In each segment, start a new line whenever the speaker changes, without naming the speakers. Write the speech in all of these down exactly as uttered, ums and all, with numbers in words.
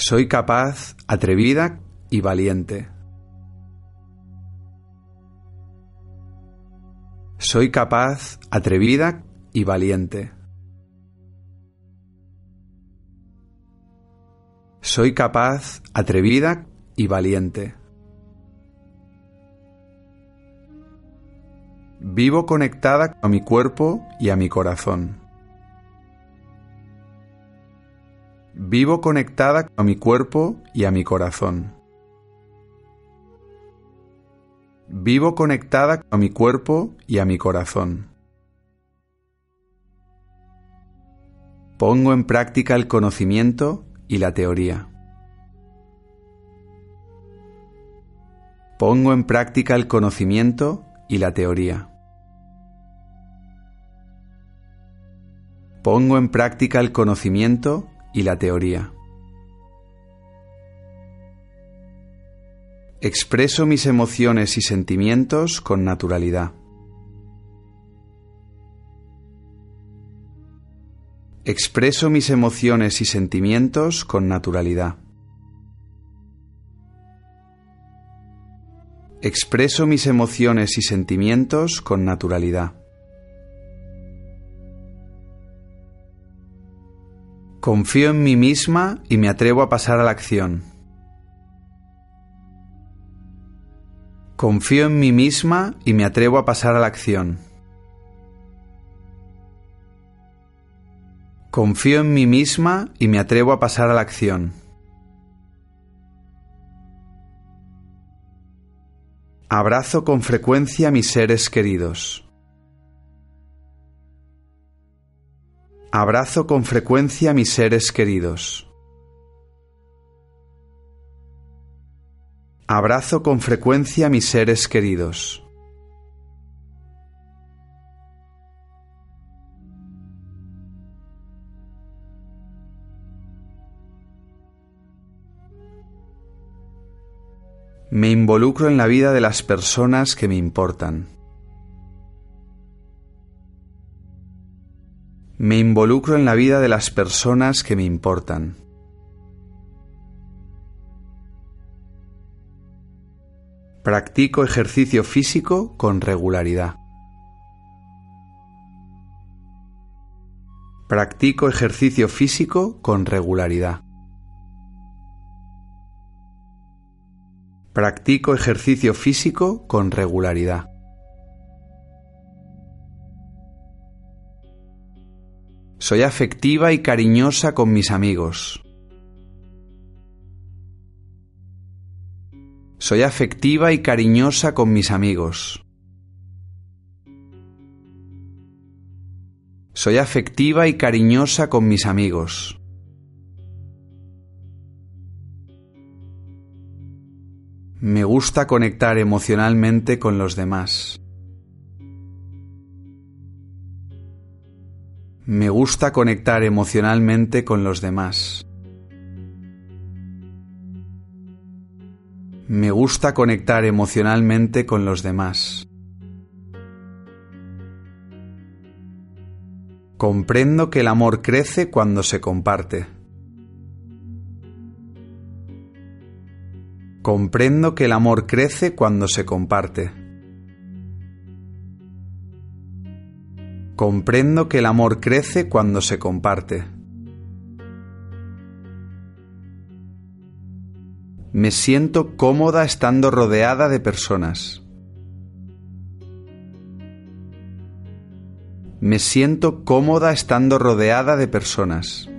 Soy capaz, atrevida y valiente. Soy capaz, atrevida y valiente. Soy capaz, atrevida y valiente. Vivo conectada a mi cuerpo y a mi corazón. Vivo conectada a mi cuerpo y a mi corazón. Vivo conectada a mi cuerpo y a mi corazón. Pongo en práctica el conocimiento y la teoría. Pongo en práctica el conocimiento y la teoría. Pongo en práctica el conocimiento y la teoría. Expreso mis emociones y sentimientos con naturalidad. Expreso mis emociones y sentimientos con naturalidad. Expreso mis emociones y sentimientos con naturalidad. Confío en mí misma y me atrevo a pasar a la acción. Confío en mí misma y me atrevo a pasar a la acción. Confío en mí misma y me atrevo a pasar a la acción. Abrazo con frecuencia a mis seres queridos. Abrazo con frecuencia a mis seres queridos. Abrazo con frecuencia a mis seres queridos. Me involucro en la vida de las personas que me importan. Me involucro en la vida de las personas que me importan. Practico ejercicio físico con regularidad. Practico ejercicio físico con regularidad. Practico ejercicio físico con regularidad. Soy afectiva y cariñosa con mis amigos. Soy afectiva y cariñosa con mis amigos. Soy afectiva y cariñosa con mis amigos. Me gusta conectar emocionalmente con los demás. Me gusta conectar emocionalmente con los demás. Me gusta conectar emocionalmente con los demás. Comprendo que el amor crece cuando se comparte. Comprendo que el amor crece cuando se comparte. Comprendo que el amor crece cuando se comparte. Me siento cómoda estando rodeada de personas. Me siento cómoda estando rodeada de personas.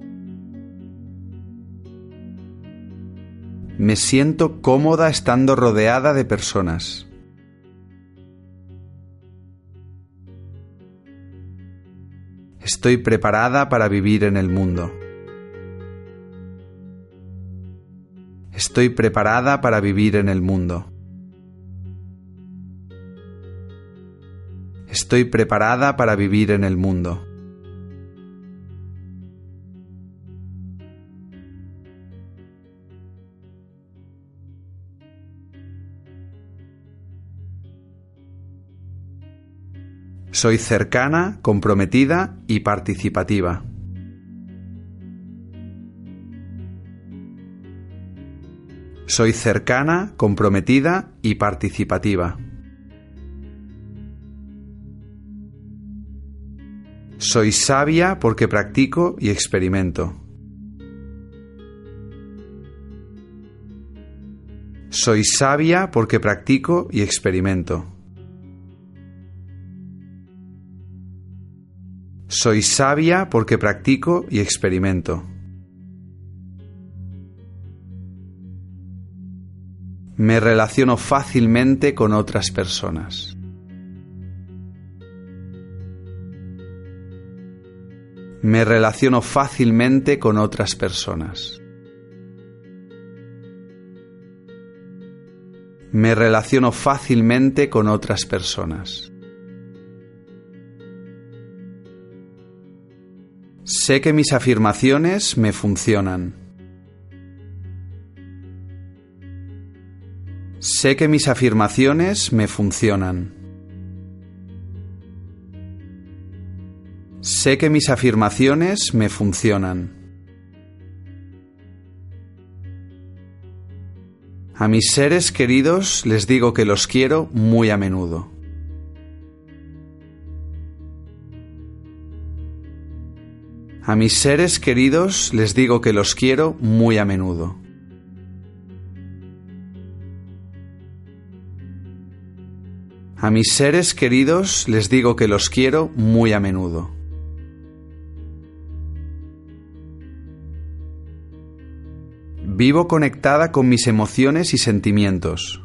Me siento cómoda estando rodeada de personas. Estoy preparada para vivir en el mundo. Estoy preparada para vivir en el mundo. Estoy preparada para vivir en el mundo. Soy cercana, comprometida y participativa. Soy cercana, comprometida y participativa. Soy sabia porque practico y experimento. Soy sabia porque practico y experimento. Soy sabia porque practico y experimento. Me relaciono fácilmente con otras personas. Me relaciono fácilmente con otras personas. Me relaciono fácilmente con otras personas. Sé que mis afirmaciones me funcionan. Sé que mis afirmaciones me funcionan. Sé que mis afirmaciones me funcionan. A mis seres queridos les digo que los quiero muy a menudo. A mis seres queridos les digo que los quiero muy a menudo. A mis seres queridos les digo que los quiero muy a menudo. Vivo conectada con mis emociones y sentimientos.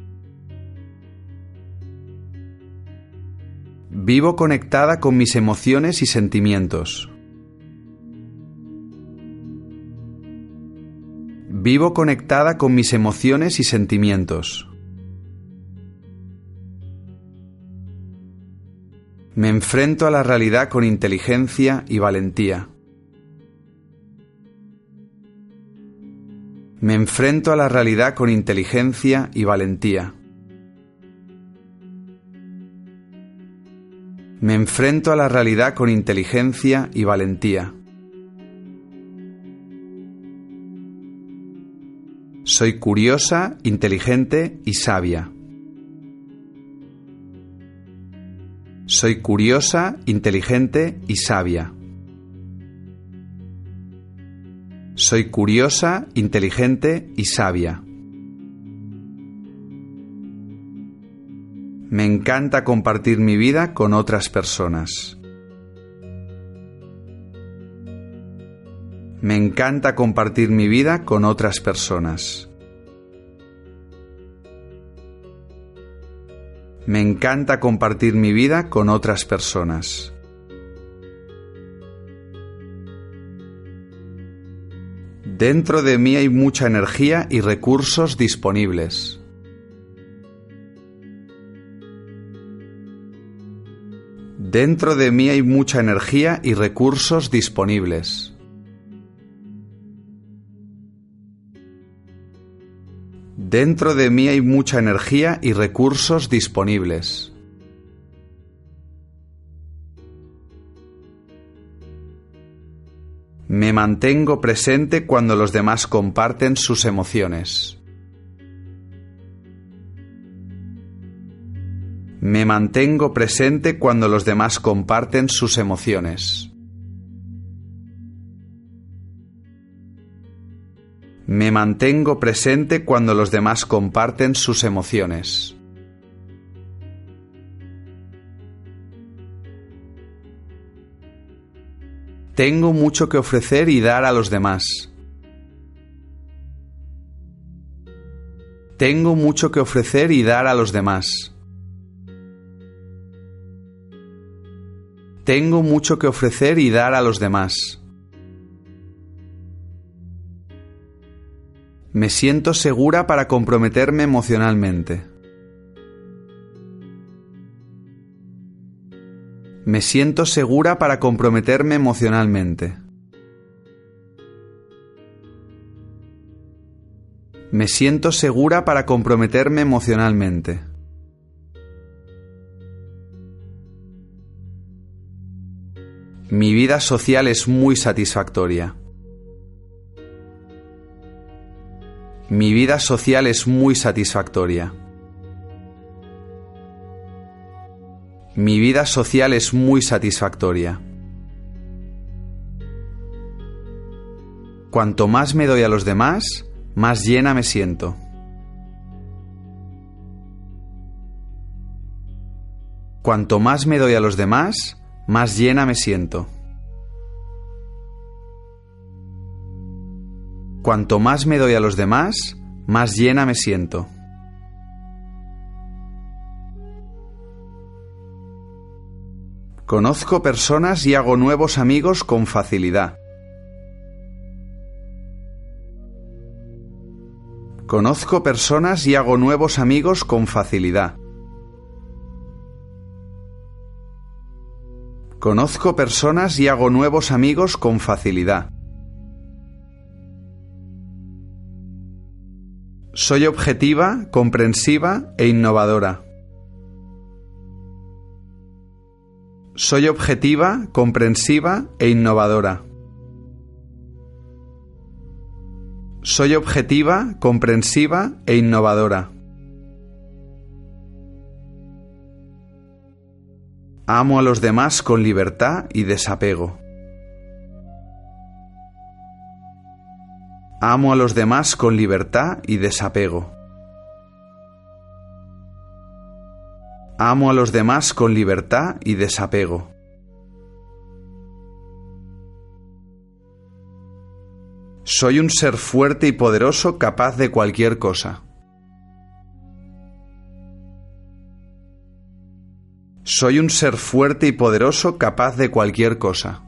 Vivo conectada con mis emociones y sentimientos. Vivo conectada con mis emociones y sentimientos. Me enfrento a la realidad con inteligencia y valentía. Me enfrento a la realidad con inteligencia y valentía. Me enfrento a la realidad con inteligencia y valentía. Soy curiosa, inteligente y sabia. Soy curiosa, inteligente y sabia. Soy curiosa, inteligente y sabia. Me encanta compartir mi vida con otras personas. Me encanta compartir mi vida con otras personas. Me encanta compartir mi vida con otras personas. Dentro de mí hay mucha energía y recursos disponibles. Dentro de mí hay mucha energía y recursos disponibles. Dentro de mí hay mucha energía y recursos disponibles. Me mantengo presente cuando los demás comparten sus emociones. Me mantengo presente cuando los demás comparten sus emociones. Me mantengo presente cuando los demás comparten sus emociones. Tengo mucho que ofrecer y dar a los demás. Tengo mucho que ofrecer y dar a los demás. Tengo mucho que ofrecer y dar a los demás. Me siento segura para comprometerme emocionalmente. Me siento segura para comprometerme emocionalmente. Me siento segura para comprometerme emocionalmente. Mi vida social es muy satisfactoria. Mi vida social es muy satisfactoria. Mi vida social es muy satisfactoria. Cuanto más me doy a los demás, más llena me siento. Cuanto más me doy a los demás, más llena me siento. Cuanto más me doy a los demás, más llena me siento. Conozco personas y hago nuevos amigos con facilidad. Conozco personas y hago nuevos amigos con facilidad. Conozco personas y hago nuevos amigos con facilidad. Soy objetiva, comprensiva e innovadora. Soy objetiva, comprensiva e innovadora. Soy objetiva, comprensiva e innovadora. Amo a los demás con libertad y desapego. Amo a los demás con libertad y desapego. Amo a los demás con libertad y desapego. Soy un ser fuerte y poderoso capaz de cualquier cosa. Soy un ser fuerte y poderoso capaz de cualquier cosa.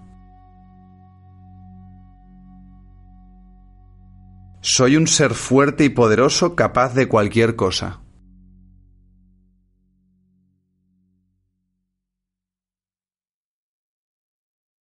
Soy un ser fuerte y poderoso capaz de cualquier cosa.